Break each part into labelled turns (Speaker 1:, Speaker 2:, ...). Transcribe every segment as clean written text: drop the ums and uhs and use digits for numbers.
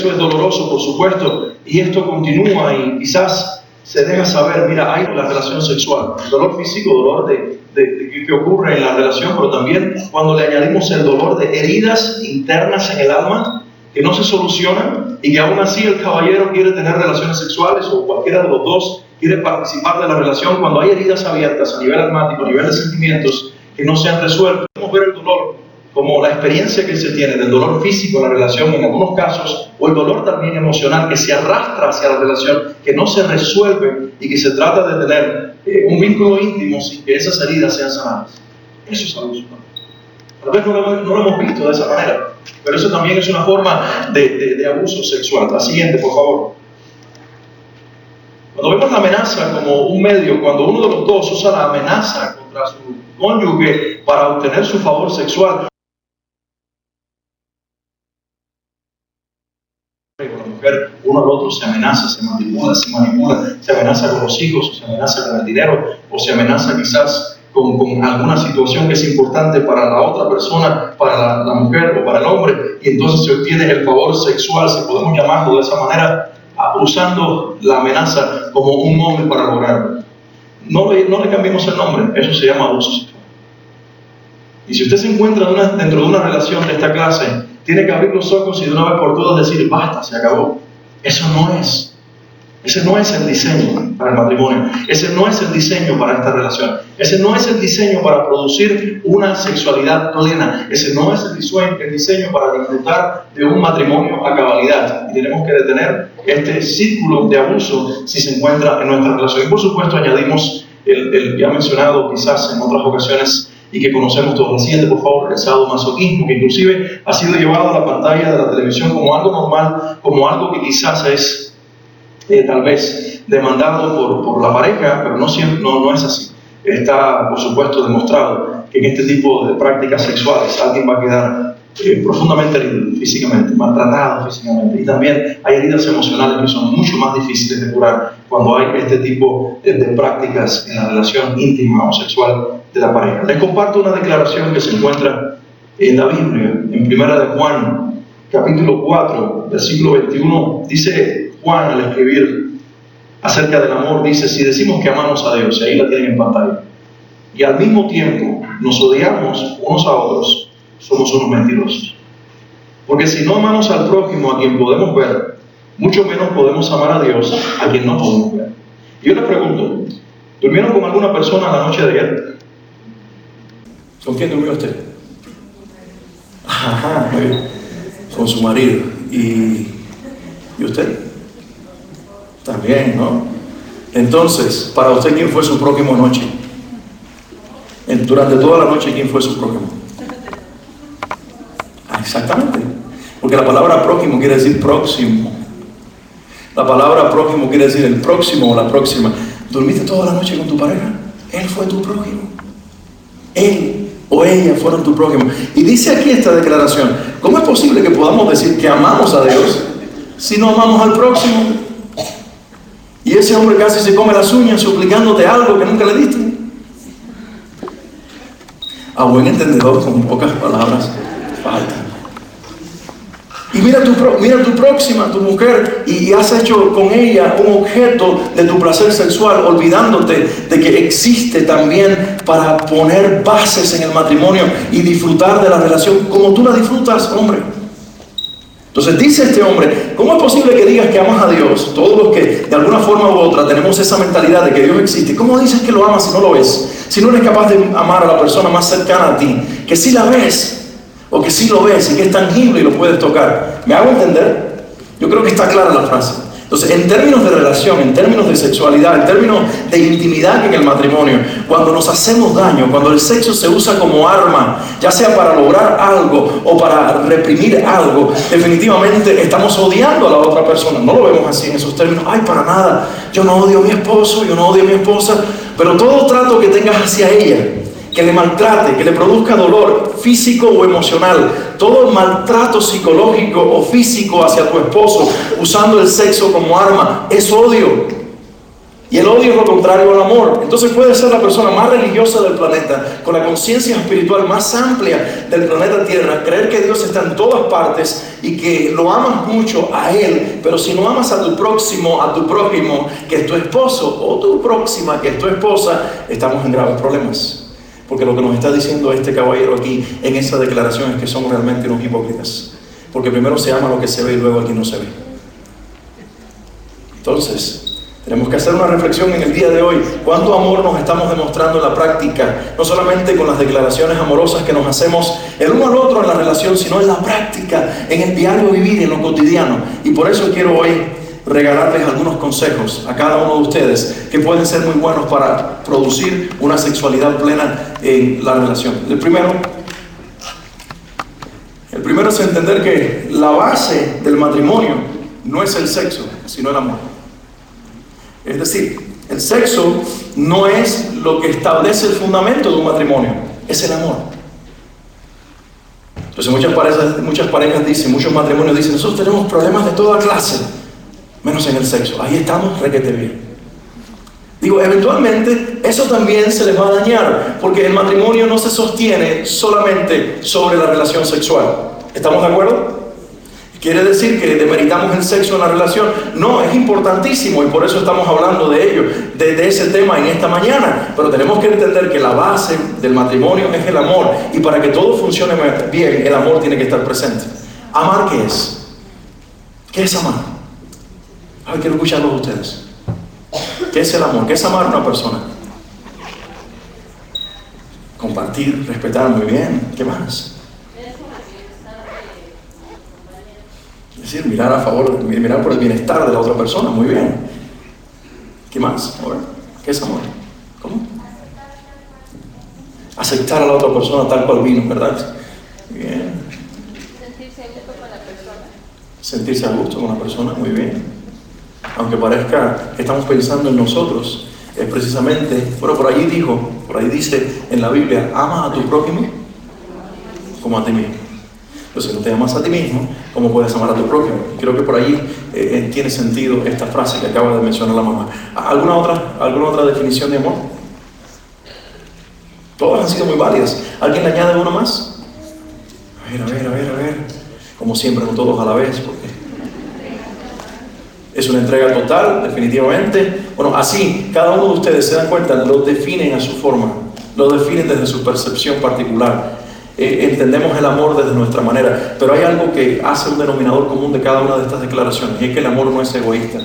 Speaker 1: eso es doloroso, por supuesto, y esto continúa y quizás se deja saber, mira, hay la relación sexual, dolor físico, dolor que ocurre en la relación, pero también cuando le añadimos el dolor de heridas internas en el alma que no se solucionan y que aún así el caballero quiere tener relaciones sexuales o cualquiera de los dos quiere participar de la relación, cuando hay heridas abiertas a nivel almático, a nivel de sentimientos que no se han resuelto. Podemos ver el dolor como la experiencia que se tiene del dolor físico en la relación en algunos casos, o el dolor también emocional que se arrastra hacia la relación, que no se resuelve y que se trata de tener un vínculo íntimo sin que esas heridas sean sanadas. Eso es abuso. Tal vez no lo hemos visto de esa manera, pero eso también es una forma de abuso sexual. La siguiente, por favor. Cuando vemos la amenaza como un medio, cuando uno de los dos usa la amenaza contra su cónyuge para obtener su favor sexual, con la mujer, uno al otro se amenaza, se manipula, se amenaza con los hijos, o se amenaza con el dinero, o se amenaza quizás con alguna situación que es importante para la otra persona, para la mujer o para el hombre, y entonces se obtiene el favor sexual, si podemos llamarlo de esa manera, usando la amenaza como un móvil para lograrlo. No le cambiemos el nombre, eso se llama abuso sexual. Y si usted se encuentra dentro de una relación de esta clase, tiene que abrir los ojos y de una vez por todas decir, basta, se acabó. Ese no es el diseño para el matrimonio. Ese no es el diseño para esta relación. Ese no es el diseño para producir una sexualidad plena. Ese no es el diseño para disfrutar de un matrimonio a cabalidad. Y tenemos que detener este círculo de abuso si se encuentra en nuestra relación. Y por supuesto añadimos el ya mencionado quizás en otras ocasiones y que conocemos todos. El siguiente, por favor, el sadomasoquismo, que inclusive ha sido llevado a la pantalla de la televisión como algo normal, como algo que quizás es tal vez demandado por la pareja, pero no siempre, no es así. Está, por supuesto, demostrado que en este tipo de prácticas sexuales alguien va a quedar profundamente herido físicamente, maltratado físicamente, y también hay heridas emocionales que son mucho más difíciles de curar cuando hay este tipo de prácticas en la relación íntima o sexual de la pareja. Les comparto una declaración que se encuentra en la Biblia, en 1 de Juan, capítulo 4, versículo 21, dice Juan al escribir acerca del amor, dice, si decimos que amamos a Dios, y ahí la tienen en pantalla, y al mismo tiempo nos odiamos unos a otros, somos unos mentirosos. Porque si no amamos al prójimo a quien podemos ver, mucho menos podemos amar a Dios a quien no podemos ver. Y yo les pregunto, ¿durmieron con alguna persona la noche de ayer? ¿Con quién durmió usted? Ajá, con su marido. ¿Y usted? También, ¿no? Entonces, para usted, ¿quién fue su prójimo anoche? Durante toda la noche, ¿quién fue su prójimo? Exactamente. Porque la palabra prójimo quiere decir próximo. La palabra prójimo quiere decir el próximo o la próxima. ¿Dormiste toda la noche con tu pareja? Él fue tu prójimo. Él o ella fueron tu prójimo. Y dice aquí esta declaración: ¿cómo es posible que podamos decir que amamos a Dios si no amamos al próximo? Y ese hombre casi se come las uñas suplicándote algo que nunca le diste. A buen entendedor, con pocas palabras faltan. Y mira tu próxima, tu mujer, y has hecho con ella un objeto de tu placer sexual, olvidándote de que existe también para poner bases en el matrimonio y disfrutar de la relación como tú la disfrutas, hombre. Entonces dice este hombre, ¿cómo es posible que digas que amas a Dios? Todos los que de alguna forma u otra tenemos esa mentalidad de que Dios existe. ¿Cómo dices que lo amas si no lo ves? Si no eres capaz de amar a la persona más cercana a ti, que sí la ves, o que sí lo ves y que es tangible y lo puedes tocar. ¿Me hago entender? Yo creo que está clara la frase. Entonces, en términos de relación, en términos de sexualidad, en términos de intimidad en el matrimonio, cuando nos hacemos daño, cuando el sexo se usa como arma, ya sea para lograr algo o para reprimir algo, definitivamente estamos odiando a la otra persona. No lo vemos así en esos términos. Ay, para nada, yo no odio a mi esposo, yo no odio a mi esposa, pero todo trato que tengas hacia ella, que le maltrate, que le produzca dolor físico o emocional, todo maltrato psicológico o físico hacia tu esposo, usando el sexo como arma, es odio. Y el odio es lo contrario al amor. Entonces puede ser la persona más religiosa del planeta, con la conciencia espiritual más amplia del planeta Tierra, creer que Dios está en todas partes y que lo amas mucho a Él, pero si no amas a tu próximo, a tu prójimo, que es tu esposo, o tu próxima, que es tu esposa, estamos en graves problemas. Porque lo que nos está diciendo este caballero aquí en esa declaración es que somos realmente unos hipócritas. Porque primero se ama lo que se ve y luego aquí no se ve. Entonces, tenemos que hacer una reflexión en el día de hoy. ¿Cuánto amor nos estamos demostrando en la práctica? No solamente con las declaraciones amorosas que nos hacemos el uno al otro en la relación, sino en la práctica, en el diario vivir, en lo cotidiano. Y por eso quiero hoy regalarles algunos consejos a cada uno de ustedes que pueden ser muy buenos para producir una sexualidad plena en la relación. El primero es entender que la base del matrimonio no es el sexo, sino el amor. Es decir, el sexo no es lo que establece el fundamento de un matrimonio, es el amor. Entonces muchas parejas dicen, muchos matrimonios dicen, nosotros tenemos problemas de toda clase, menos en el sexo. Ahí estamos requete bien. Digo, eventualmente eso también se les va a dañar, porque el matrimonio no se sostiene solamente sobre la relación sexual. ¿Estamos de acuerdo? ¿Quiere decir que demeritamos el sexo en la relación? No, es importantísimo y por eso estamos hablando de ello, de ese tema en esta mañana. Pero tenemos que entender que la base del matrimonio es el amor. Y para que todo funcione bien, el amor tiene que estar presente. ¿Amar qué es? ¿Qué es amar? A ver, quiero escucharlos ustedes. ¿Qué es el amor? ¿Qué es amar a una persona? Compartir, respetar, muy bien. ¿Qué más? Es decir, mirar a favor, mirar por el bienestar de la otra persona, muy bien. ¿Qué más? A ver, ¿qué es amor? ¿Cómo? Aceptar a la otra persona tal cual vino, ¿verdad? Bien.
Speaker 2: Sentirse a gusto con la persona.
Speaker 1: Sentirse a gusto con la persona, muy bien. Aunque parezca que estamos pensando en nosotros, es precisamente, bueno, por ahí dice en la Biblia, ama a tu prójimo como a ti mismo. Entonces, si no te amas a ti mismo, ¿cómo puedes amar a tu prójimo? Creo que por ahí tiene sentido esta frase que acaba de mencionar la mamá. ¿Alguna otra definición de amor? Todas han sido muy válidas. ¿Alguien le añade uno más? A ver. Como siempre, no todos a la vez, porque es una entrega total, definitivamente. Bueno, así, cada uno de ustedes, se dan cuenta, lo definen a su forma, lo definen desde su percepción particular. Entendemos el amor desde nuestra manera, pero hay algo que hace un denominador común de cada una de estas declaraciones, y es que el amor no es egoísta.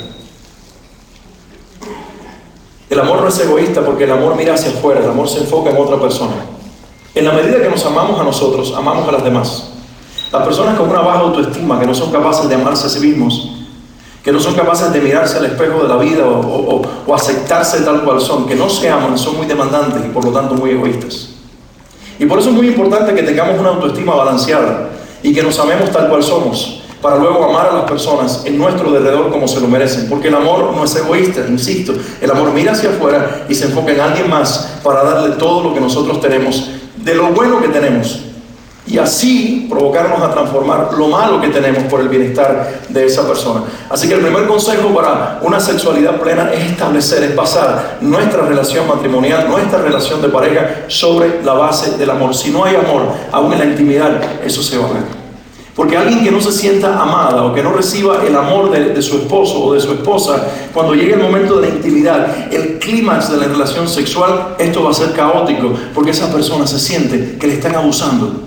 Speaker 1: El amor no es egoísta porque el amor mira hacia afuera, el amor se enfoca en otra persona. En la medida que nos amamos a nosotros, amamos a las demás. Las personas con una baja autoestima, que no son capaces de amarse a sí mismos, que no son capaces de mirarse al espejo de la vida o aceptarse tal cual son, que no se aman, son muy demandantes y por lo tanto muy egoístas. Y por eso es muy importante que tengamos una autoestima balanceada y que nos amemos tal cual somos, para luego amar a las personas en nuestro derredor como se lo merecen. Porque el amor no es egoísta, insisto. El amor mira hacia afuera y se enfoca en alguien más para darle todo lo que nosotros tenemos, de lo bueno que tenemos. Y así provocarnos a transformar lo malo que tenemos por el bienestar de esa persona. Así que el primer consejo para una sexualidad plena es basar nuestra relación matrimonial, nuestra relación de pareja sobre la base del amor. Si no hay amor, aún en la intimidad, eso se va a ver. Porque alguien que no se sienta amada o que no reciba el amor de su esposo o de su esposa, cuando llegue el momento de la intimidad, el clímax de la relación sexual, esto va a ser caótico, porque esa persona se siente que le están abusando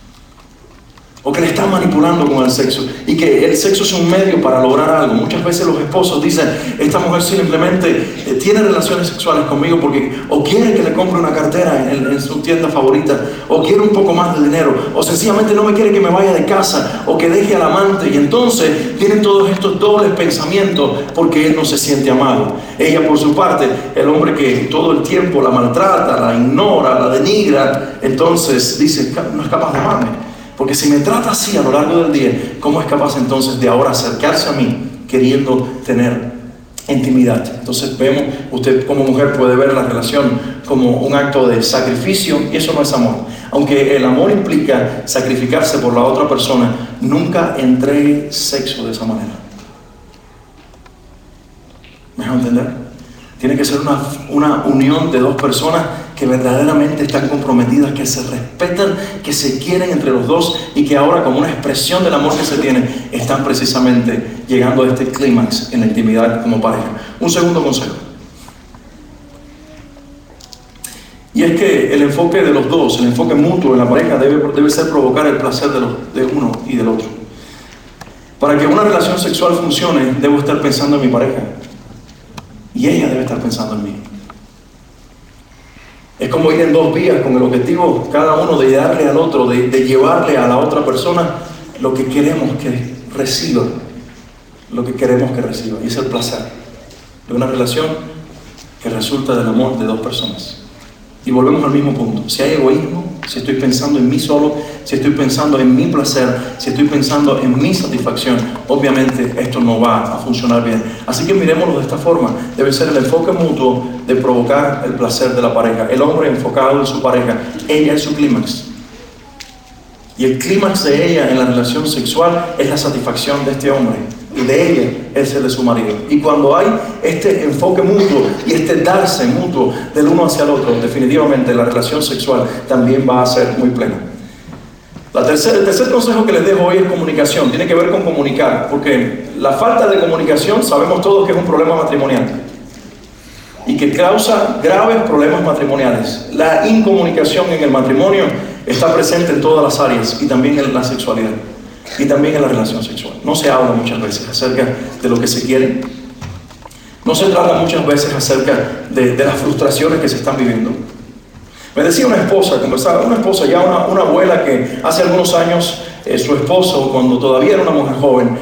Speaker 1: o que le están manipulando con el sexo, y que el sexo es un medio para lograr algo. Muchas veces los esposos dicen, esta mujer simplemente tiene relaciones sexuales conmigo porque o quiere que le compre una cartera en su tienda favorita, o quiere un poco más de dinero, o sencillamente no me quiere que me vaya de casa, o que deje al amante, y entonces tienen todos estos dobles pensamientos porque él no se siente amado. Ella por su parte, el hombre que todo el tiempo la maltrata, la ignora, la denigra, entonces dice, no es capaz de amarme. Porque si me trata así a lo largo del día, ¿cómo es capaz entonces de ahora acercarse a mí queriendo tener intimidad? Entonces vemos, usted como mujer puede ver la relación como un acto de sacrificio, y eso no es amor. Aunque el amor implica sacrificarse por la otra persona, nunca entregue sexo de esa manera. ¿Me dejo entender? Tiene que ser una unión de dos personas que verdaderamente están comprometidas, que se respetan, que se quieren entre los dos y que ahora, como una expresión del amor que se tiene, están precisamente llegando a este clímax en la intimidad como pareja. Un segundo consejo. Y es que el enfoque de los dos, el enfoque mutuo en la pareja debe ser provocar el placer de uno y del otro. Para que una relación sexual funcione, debo estar pensando en mi pareja. Y ella debe estar pensando en mí. Es como ir en dos vías con el objetivo cada uno de darle al otro, de llevarle a la otra persona lo que queremos que reciba. Lo que queremos que reciba. Y es el placer de una relación que resulta del amor de dos personas. Y volvemos al mismo punto. Si hay egoísmo, si estoy pensando en mí solo, si estoy pensando en mi placer, si estoy pensando en mi satisfacción, obviamente esto no va a funcionar bien. Así que miremoslo de esta forma. Debe ser el enfoque mutuo de provocar el placer de la pareja. El hombre enfocado en su pareja, ella es su clímax. Y el clímax de ella en la relación sexual es la satisfacción de este hombre. Y de ella es el de su marido. Y cuando hay este enfoque mutuo y este darse mutuo del uno hacia el otro, definitivamente la relación sexual también va a ser muy plena. El tercer consejo que les dejo hoy es comunicación. Tiene que ver con comunicar, porque la falta de comunicación sabemos todos que es un problema matrimonial y que causa graves problemas matrimoniales. La incomunicación en el matrimonio está presente en todas las áreas y también en la sexualidad. Y también en la relación sexual. No se habla muchas veces acerca de lo que se quiere. No se trata muchas veces acerca de las frustraciones que se están viviendo. Me decía una esposa, ya una abuela que hace algunos años su esposo, cuando todavía era una mujer joven,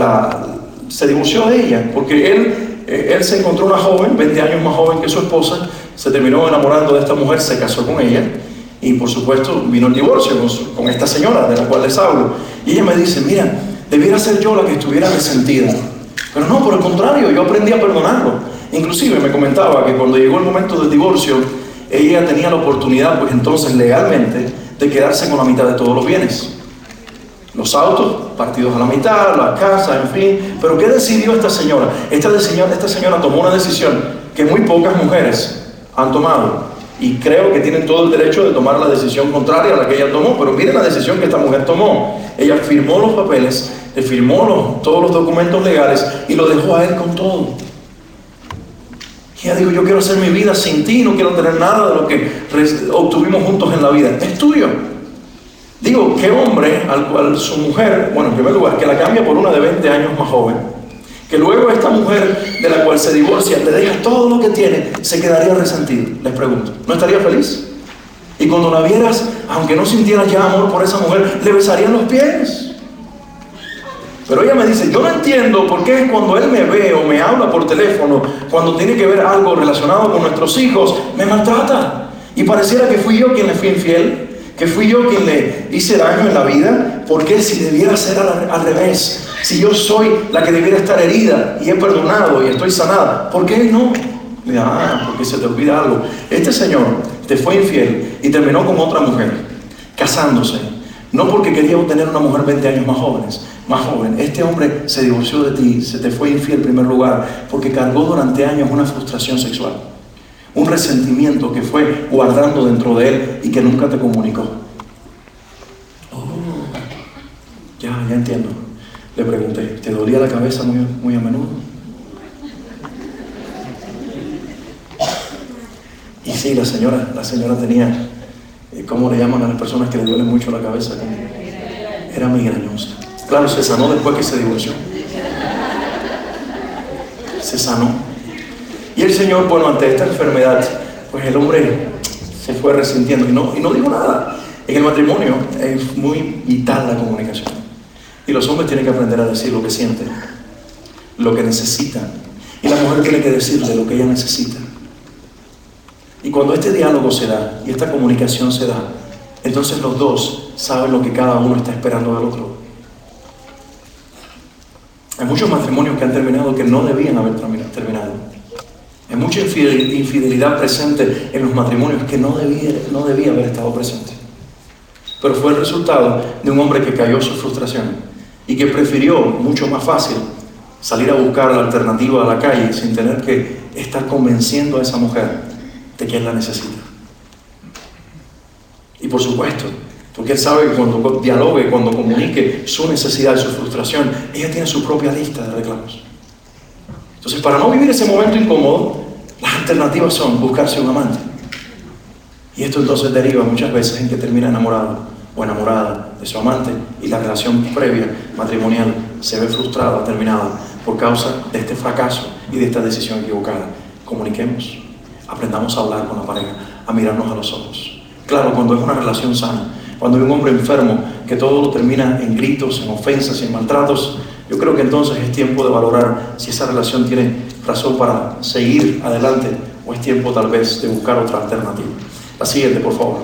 Speaker 1: se divorció de ella, porque él se encontró una joven, 20 años más joven que su esposa, se terminó enamorando de esta mujer, se casó con ella. Y por supuesto vino el divorcio con esta señora de la cual les hablo. Y ella me dice, mira, debiera ser yo la que estuviera resentida. Pero no, por el contrario, yo aprendí a perdonarlo. Inclusive me comentaba que cuando llegó el momento del divorcio, ella tenía la oportunidad, pues entonces legalmente, de quedarse con la mitad de todos los bienes. Los autos partidos a la mitad, la casa, en fin. Pero ¿qué decidió esta señora? Esta señora tomó una decisión que muy pocas mujeres han tomado. Y creo que tienen todo el derecho de tomar la decisión contraria a la que ella tomó. Pero miren la decisión que esta mujer tomó. Ella firmó los papeles, le firmó todos los documentos legales y lo dejó a él con todo. Y ella dijo, yo quiero hacer mi vida sin ti, no quiero tener nada de lo que obtuvimos juntos en la vida. Es tuyo. Digo, ¿qué hombre al cual su mujer, bueno, en primer lugar, que la cambia por una de 20 años más joven, que luego esta mujer de la cual se divorcia le deja todo lo que tiene, se quedaría resentido? Les pregunto, ¿no estaría feliz? Y cuando la vieras, aunque no sintieras ya amor por esa mujer, le besarían los pies. Pero ella me dice, yo no entiendo por qué cuando él me ve o me habla por teléfono, cuando tiene que ver algo relacionado con nuestros hijos, me maltrata. Y pareciera que fui yo quien le fui infiel, que fui yo quien le hice daño en la vida. ¿Por qué si debiera ser al revés? Si yo soy la que debiera estar herida y he perdonado y estoy sanada, ¿por qué no? Porque se te olvida algo. Este señor te fue infiel y terminó con otra mujer, casándose. No porque quería obtener una mujer 20 años más joven. Este hombre se divorció de ti, se te fue infiel en primer lugar, porque cargó durante años una frustración sexual. Un resentimiento que fue guardando dentro de él y que nunca te comunicó. Ya entiendo. Le pregunté, ¿te dolía la cabeza muy a menudo? Y sí, la señora tenía, ¿cómo le llaman a las personas que le duelen mucho la cabeza? Era migrañosa. Claro, se sanó después que se divorció. Se sanó. Y el Señor, bueno, ante esta enfermedad, pues el hombre se fue resintiendo y no dijo nada. En el matrimonio es muy vital la comunicación. Y los hombres tienen que aprender a decir lo que sienten, lo que necesitan. Y la mujer tiene que decirle lo que ella necesita. Y cuando este diálogo se da y esta comunicación se da, entonces los dos saben lo que cada uno está esperando del otro. Hay muchos matrimonios que han terminado que no debían haber terminado. Hay mucha infidelidad presente en los matrimonios que no debía haber estado presente. Pero fue el resultado de un hombre que cayó en su frustración y que prefirió, mucho más fácil, salir a buscar la alternativa a la calle sin tener que
Speaker 3: estar convenciendo a esa mujer de que él la necesita. Y por supuesto, porque él sabe que cuando dialogue, cuando comunique su necesidad y su frustración, ella tiene su propia lista de reclamos. Entonces, para no vivir ese momento incómodo, las alternativas son buscarse un amante. Y esto entonces deriva muchas veces en que termina enamorado o enamorada de su amante y la relación previa matrimonial se ve frustrada, terminada por causa de este fracaso y de esta decisión equivocada. Comuniquemos, aprendamos a hablar con la pareja, a mirarnos a los ojos. Claro, cuando es una relación sana, cuando hay un hombre enfermo que todo lo termina en gritos, en ofensas y en maltratos, yo creo que entonces es tiempo de valorar si esa relación tiene razón para seguir adelante o es tiempo tal vez de buscar otra alternativa. La siguiente, por favor.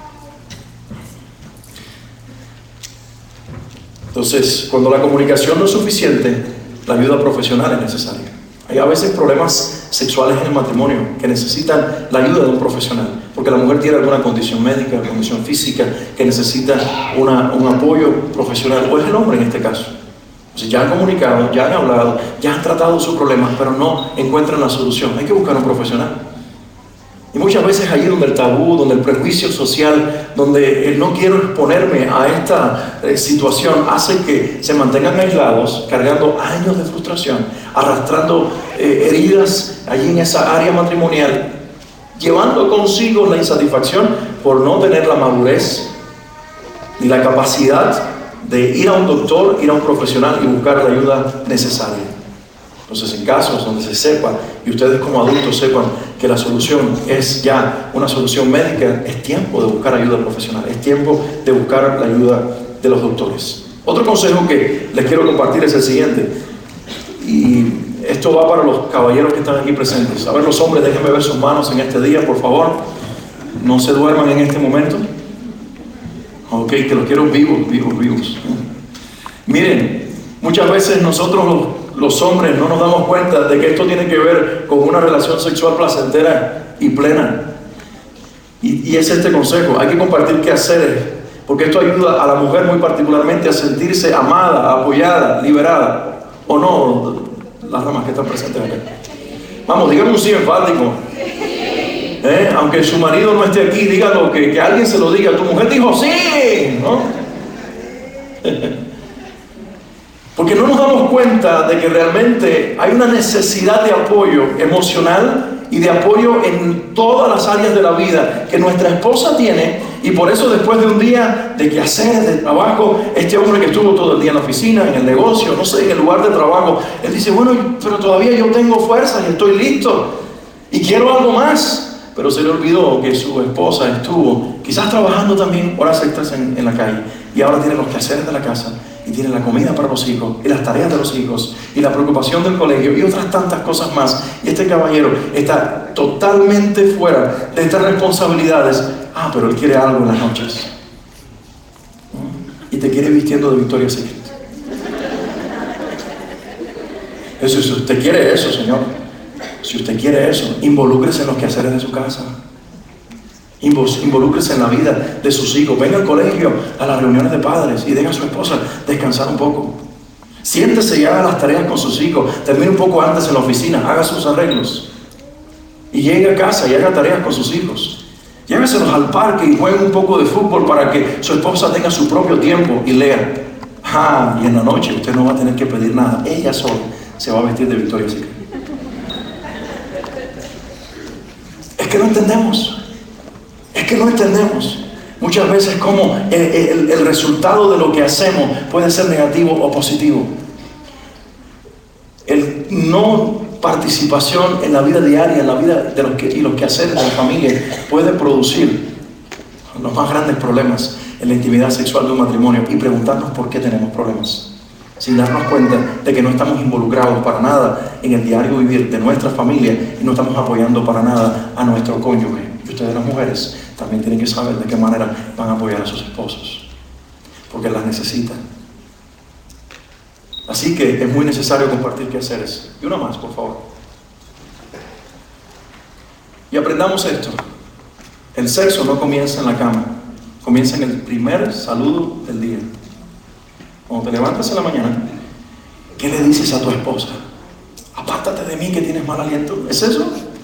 Speaker 3: Entonces, cuando la comunicación no es suficiente, la ayuda profesional es necesaria. Hay a veces problemas sexuales en el matrimonio que necesitan la ayuda de un profesional, porque la mujer tiene alguna condición médica, condición física, que necesita un apoyo profesional, o es el hombre en este caso. Entonces, ya han comunicado, ya han hablado, ya han tratado sus problemas, pero no encuentran la solución. Hay que buscar un profesional. Y muchas veces allí donde el tabú, donde el prejuicio social, donde el no quiero exponerme a esta situación hace que se mantengan aislados, cargando años de frustración, arrastrando heridas allí en esa área matrimonial, llevando consigo la insatisfacción por no tener la madurez ni la capacidad de ir a un doctor, ir a un profesional y buscar la ayuda necesaria. Entonces, en casos donde se sepa, y ustedes como adultos sepan que la solución es ya una solución médica, es tiempo de buscar ayuda profesional, es tiempo de buscar la ayuda de los doctores. Otro consejo que les quiero compartir es el siguiente, y esto va para los caballeros que están aquí presentes. A ver, los hombres, déjenme ver sus manos en este día, por favor. No se duerman en este momento. Ok, que los quiero vivos. Miren, muchas veces nosotros los hombres no nos damos cuenta de que esto tiene que ver con una relación sexual placentera y plena. Y es este consejo, hay que compartir quehaceres, porque esto ayuda a la mujer muy particularmente a sentirse amada, apoyada, liberada. ¿O no, las damas que están presentes acá? Vamos, díganme un sí enfático. Aunque su marido no esté aquí, dígalo, que alguien se lo diga. Tu mujer dijo sí, ¿no? Porque no nos damos cuenta de que realmente hay una necesidad de apoyo emocional y de apoyo en todas las áreas de la vida que nuestra esposa tiene, y por eso después de un día de quehaceres, de trabajo, este hombre que estuvo todo el día en la oficina, en el negocio, no sé, en el lugar de trabajo, él dice, bueno, pero todavía yo tengo fuerzas y estoy listo y quiero algo más. Pero se le olvidó que su esposa estuvo quizás trabajando también horas extras en la calle, y ahora tiene los quehaceres de la casa, y tiene la comida para los hijos, y las tareas de los hijos, y la preocupación del colegio, y otras tantas cosas más. Y este caballero está totalmente fuera de estas responsabilidades. Pero él quiere algo en las noches. Y te quiere vistiendo de Victoria's Secret. Eso, si usted quiere eso, señor, si usted quiere eso, involúcrese en los quehaceres de su casa. Involúcrese en la vida de sus hijos. Venga al colegio, a las reuniones de padres, y deje a su esposa descansar un poco. Siéntese y haga las tareas con sus hijos. Termine un poco antes en la oficina, haga sus arreglos. Y llegue a casa y haga tareas con sus hijos. Lléveselos al parque y jueguen un poco de fútbol para que su esposa tenga su propio tiempo y lea. Y en la noche usted no va a tener que pedir nada. Ella sola se va a vestir de Victoria's Secret. Es que no entendemos. Muchas veces cómo el resultado de lo que hacemos puede ser negativo o positivo. El no participación en la vida diaria, en la vida de los quehaceres de la familia, puede producir los más grandes problemas en la intimidad sexual de un matrimonio, y preguntarnos por qué tenemos problemas, sin darnos cuenta de que no estamos involucrados para nada en el diario vivir de nuestra familia, y no estamos apoyando para nada a nuestro cónyuge. Y ustedes, las mujeres, también tienen que saber de qué manera van a apoyar a sus esposos, porque las necesitan. Así que es muy necesario compartir quehaceres. Y una más, por favor. Y aprendamos esto. El sexo no comienza en la cama, comienza en el primer saludo del día. Cuando te levantas en la mañana, ¿qué le dices a tu esposa? apártate de mí que tienes mal aliento. ¿Es eso?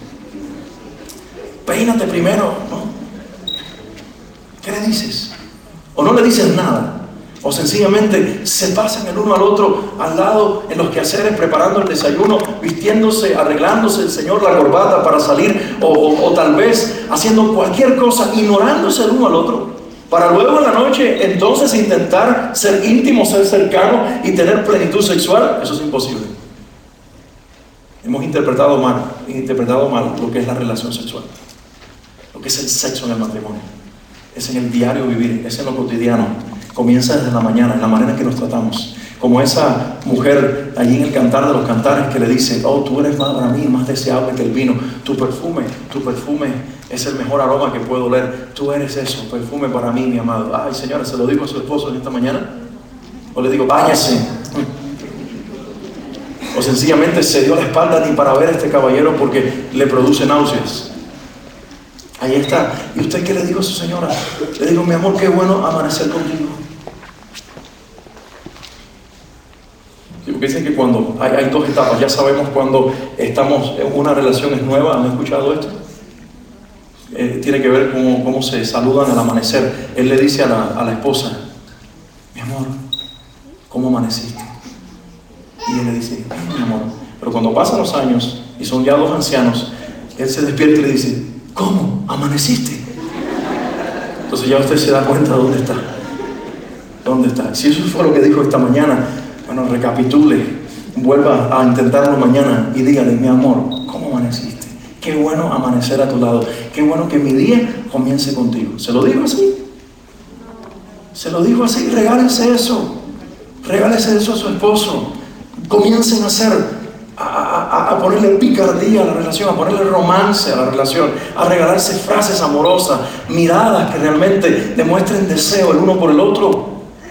Speaker 3: Peínate primero, ¿no? ¿Qué le dices? O no le dices nada. O sencillamente se pasan el uno al otro al lado en los quehaceres, preparando el desayuno, vistiéndose, arreglándose el señor la corbata para salir, o tal vez haciendo cualquier cosa, ignorándose el uno al otro, para luego en la noche entonces intentar ser íntimo, ser cercano y tener plenitud sexual. Eso es imposible. Hemos interpretado mal lo que es la relación sexual, lo que es el sexo en el matrimonio. Es en el diario vivir, es en lo cotidiano. Comienza desde la mañana, en la manera en que nos tratamos. Como esa mujer allí en el Cantar de los Cantares que le dice: oh, tú eres para mí más deseable que el vino. Tu perfume es el mejor aroma que puedo oler. Tú eres eso, perfume para mí, mi amado. Ay, señora, ¿se lo digo a su esposo en esta mañana? ¿O le digo, váyase? O sencillamente se dio la espalda ni para ver a este caballero porque le produce náuseas. Ahí está. ¿Y usted qué le dijo a su señora? Le digo, mi amor, qué bueno amanecer contigo. Porque dicen que cuando hay dos etapas, ya sabemos cuando estamos en una relación es nueva. ¿Han escuchado esto? Tiene que ver con cómo se saludan al amanecer. Él le dice a la esposa: mi amor, ¿cómo amaneciste? Y él le dice: ay, mi amor. Pero cuando pasan los años y son ya dos ancianos, él se despierta y le dice: ¿cómo amaneciste? Entonces ya usted se da cuenta de dónde está. ¿Dónde está? Si eso fue lo que dijo esta mañana, bueno, recapitule, vuelva a intentarlo mañana y dígale: mi amor, ¿cómo amaneciste? Qué bueno amanecer a tu lado. Qué bueno que mi día comience contigo. ¿Se lo digo así? Se lo digo así. Regálense eso. Regálese eso a su esposo. Comiencen a hacer, a ponerle picardía a la relación, a ponerle romance a la relación, a regalarse frases amorosas, miradas que realmente demuestren deseo el uno por el otro.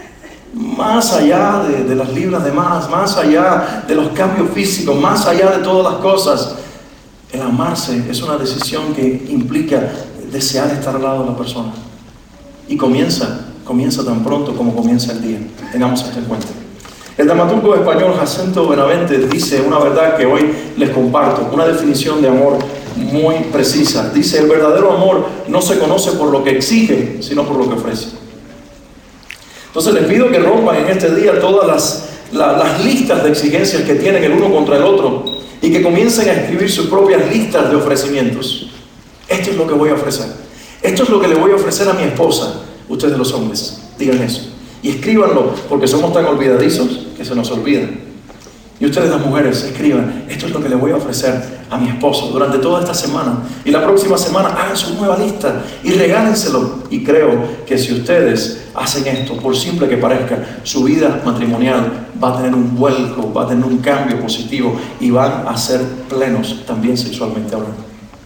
Speaker 3: Más allá de las libras de más allá de los cambios físicos, más allá de todas las cosas, el amarse es una decisión que implica desear estar al lado de la persona. Y comienza tan pronto como comienza el día. Tengamos esto en cuenta. El dramaturgo español Jacinto Benavente dice una verdad que hoy les comparto, una definición de amor muy precisa. Dice: el verdadero amor no se conoce por lo que exige, sino por lo que ofrece. Entonces les pido que rompan en este día todas las listas de exigencias que tienen el uno contra el otro y que comiencen a escribir sus propias listas de ofrecimientos. Esto es lo que voy a ofrecer. Esto es lo que le voy a ofrecer a mi esposa. Ustedes los hombres, digan eso. Y escríbanlo, porque somos tan olvidadizos que se nos olvidan. Y ustedes las mujeres, escriban: esto es lo que le voy a ofrecer a mi esposo durante toda esta semana. Y la próxima semana hagan su nueva lista y regálenselo. Y creo que si ustedes hacen esto, por simple que parezca, su vida matrimonial va a tener un vuelco, va a tener un cambio positivo y van a ser plenos también sexualmente hablando.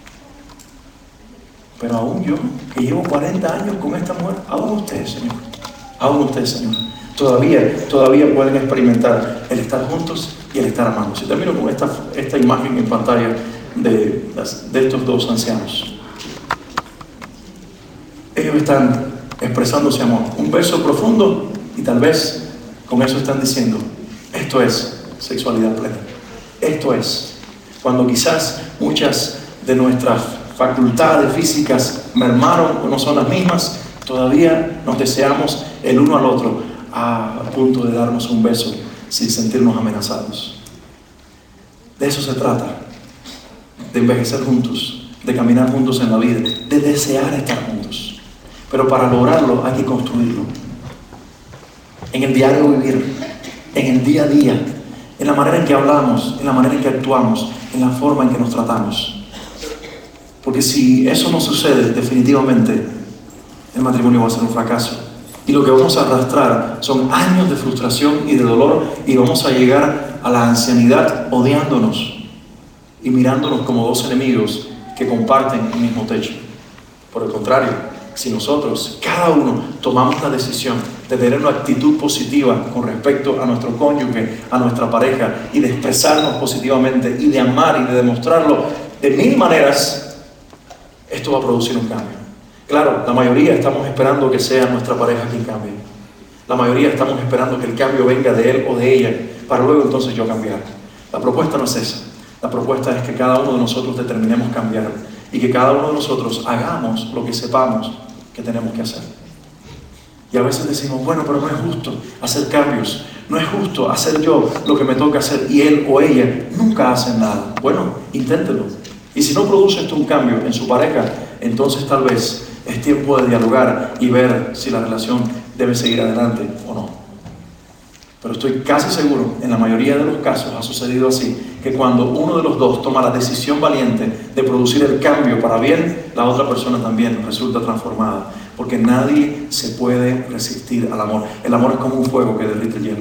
Speaker 3: Pero aún yo, que llevo 40 años con esta mujer, aún ustedes, Señor, todavía pueden experimentar el estar juntos y el estar amando. Si termino con esta imagen en pantalla de estos dos ancianos. Ellos están expresándose amor, un verso profundo, y tal vez con eso están diciendo: esto es sexualidad plena. Esto es cuando quizás muchas de nuestras facultades físicas mermaron o no son las mismas, todavía nos deseamos el uno al otro, a punto de darnos un beso sin sentirnos amenazados. De eso se trata, de envejecer juntos, de caminar juntos en la vida, de desear estar juntos. Pero para lograrlo hay que construirlo. En el diario vivir, en el día a día, en la manera en que hablamos, en la manera en que actuamos, en la forma en que nos tratamos. Porque si eso no sucede, definitivamente el matrimonio va a ser un fracaso. Y lo que vamos a arrastrar son años de frustración y de dolor, y vamos a llegar a la ancianidad odiándonos y mirándonos como dos enemigos que comparten el mismo techo. Por el contrario, si nosotros, cada uno, tomamos la decisión de tener una actitud positiva con respecto a nuestro cónyuge, a nuestra pareja, y de expresarnos positivamente y de amar y de demostrarlo de mil maneras, esto va a producir un cambio. Claro, la mayoría estamos esperando que sea nuestra pareja quien cambie. La mayoría estamos esperando que el cambio venga de él o de ella, para luego entonces yo cambiar. La propuesta no es esa. La propuesta es que cada uno de nosotros determinemos cambiar y que cada uno de nosotros hagamos lo que sepamos que tenemos que hacer. Y a veces decimos, bueno, pero no es justo hacer cambios, no es justo hacer yo lo que me toca hacer y él o ella nunca hacen nada. Bueno, inténtelo. Y si no produce esto un cambio en su pareja, entonces tal vez es tiempo de dialogar y ver si la relación debe seguir adelante o no. Pero estoy casi seguro, en la mayoría de los casos ha sucedido así, que cuando uno de los dos toma la decisión valiente de producir el cambio para bien, la otra persona también resulta transformada. Porque nadie se puede resistir al amor. El amor es como un fuego que derrite el hielo.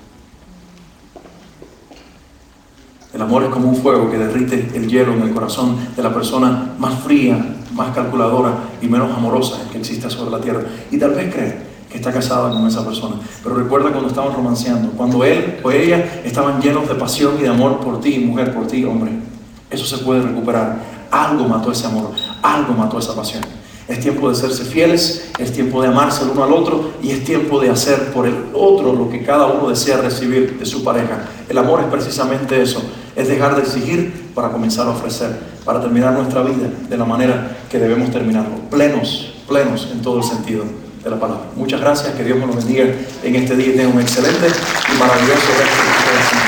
Speaker 3: El amor es como un fuego que derrite el hielo en el corazón de la persona más fría, más calculadora y menos amorosa que exista sobre la tierra. Y tal vez cree que está casada con esa persona. Pero recuerda cuando estaban romanceando, cuando él o ella estaban llenos de pasión y de amor por ti, mujer, por ti, hombre. Eso se puede recuperar. Algo mató ese amor, algo mató esa pasión. Es tiempo de serse fieles, es tiempo de amarse el uno al otro y es tiempo de hacer por el otro lo que cada uno desea recibir de su pareja. El amor es precisamente eso, es dejar de exigir para comenzar a ofrecer, para terminar nuestra vida de la manera que debemos terminarlo, plenos en todo el sentido de la palabra. Muchas gracias, que Dios me lo bendiga en este día y tenga un excelente y maravilloso resto de